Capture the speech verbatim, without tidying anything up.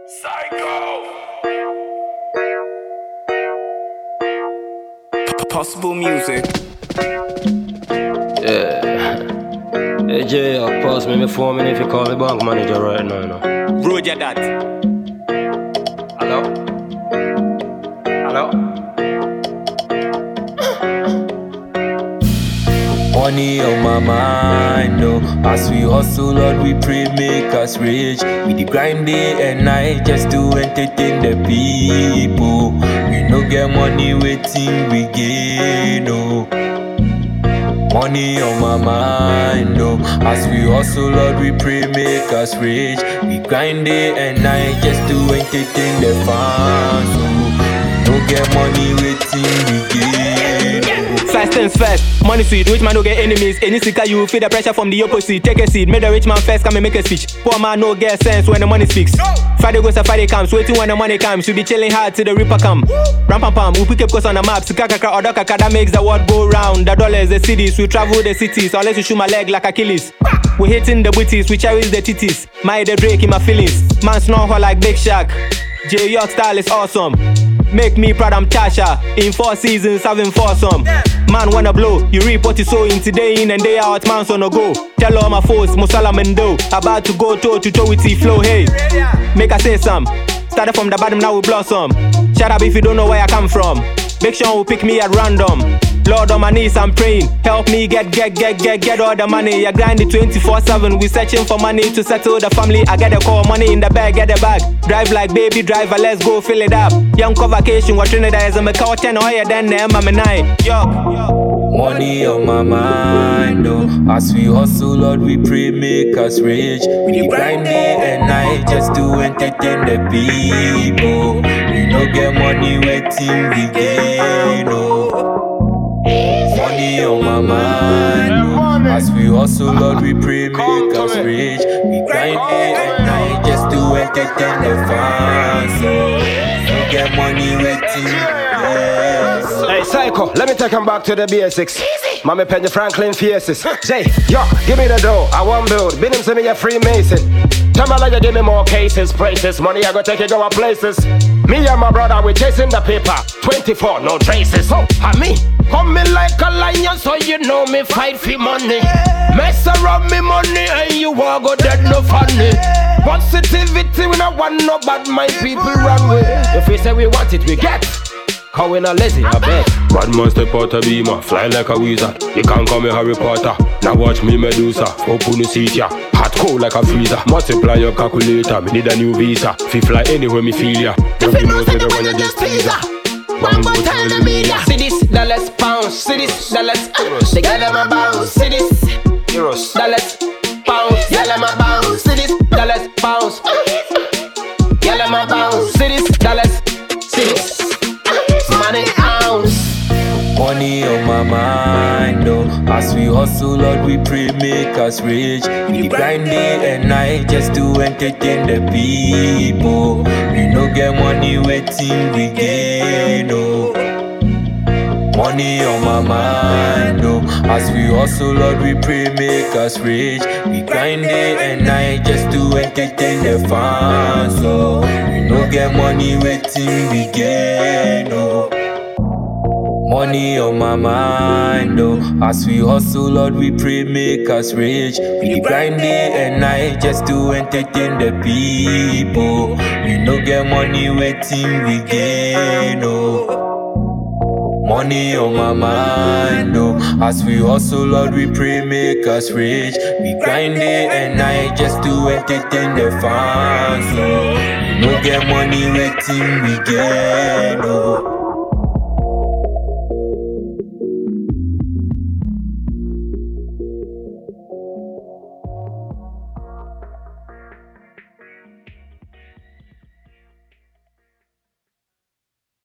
Psycho. Possible music. Yeah. Hey Jay, I'll pass me my phone if you call me bank manager right now. No? Roger that. Hello? Hello? Money on my mind, oh. As we hustle, Lord, we pray, make us rich. We dey grind day and night just to entertain the people. We no get money waiting, we gain, oh. Money on my mind, oh. As we hustle, Lord, we pray, make us rich. We grind day and night just to entertain the fans, oh. We no get money waiting, we gain, oh. First things first, money sweet, rich man no get enemies. Any sicker you feel the pressure from the opposite. Take a seat, make the rich man first come and make a speech. Poor man no get sense when the money speaks. No. Friday goes to Friday comes, waiting when the money comes. You be chilling hard till the reaper come. Ram pam pam, we pick up course on the map. Sika kaka or kaka, that makes the world go round. The dollars, the cities, we travel the cities. Unless you shoot my leg like Achilles. We hitting the booties, we cherish the titties. My the Drake in my feelings. Man snore her like Big Shaq. J York style is awesome. Make me proud, I'm Tasha. In four seasons, having foursome. Man wanna blow, you reap what you sow in today in and day out, man's on a go. Tell all my foes, Musala Mendo. About to go toe to toe with T-Flow, hey. Make I say some. Started from the bottom, now we blossom. Shut up if you don't know where I come from. Make sure will pick me at random. Lord on my knees, I'm praying. Help me get, get, get, get, get all the money. I grind it twenty-four seven. We searching for money to settle the family. I get a call, money in the bag, get the bag. Drive like baby driver, let's go fill it up. Young co vacation, what Trinidad is a Macau ten higher than the M M nine. Yo. Money on my mind, oh. As we hustle, Lord, we pray, make us rich. We grind day and night just to entertain the people. We no get money waiting, we gain, oh. Money on my mind, oh. As we hustle, Lord, we pray, make us rich. We grind day and night just to entertain the fans, oh. No get money waiting, yes. Hey Psycho, let me take him back to the basics. Mommy Penny Franklin faces. Jay, yo, give me the dough, I want build. Been him to me a Freemason. Tell me like you give me more cases, places. Money I go take you go places. Me and my brother we chasing the paper. twenty-four, no traces. So, and me, come me like a lion, so you know me fight for money. Mess around me money and you walk go dead no funny. Positivity we not want no bad mind people run with. If we say we want it, we get. Cause we not lazy, I bet. Bad man step out a beamer, fly like a wizard. You can't call me Harry Potter. Now watch me Medusa. Open the seat ya, hot cold like a freezer. Multiply your calculator, me need a new visa. Fi fly anywhere me feel ya. If you know say the one you just teaser. One more time the media. See this, dollars, pounds. See this, dollars, uh, they got them a bounce. See this, euros, dollars, pounds. Yell them a bounce. See this, dollars, pounds. Yell them a bounce. See this, dollars, see this. Money ounce. Money on my mind, oh. As we hustle, Lord, we pray, make us rich. We grind day and night just to entertain the people. We no get money waiting, we gain, oh. Money on my mind, oh. As we hustle, Lord, we pray, make us rich. We grind day and night just to entertain the fans, oh. We no get money waiting, we gain, oh. Money on my mind, oh. As we hustle, Lord, we pray, make us rich. We grind day and night just to entertain the people. We no get money waiting, we gain, oh. Money on my mind, oh. As we hustle, Lord, we pray, make us rich. We grind day and night just to entertain the fans, oh. We no get money waiting, we gain, oh.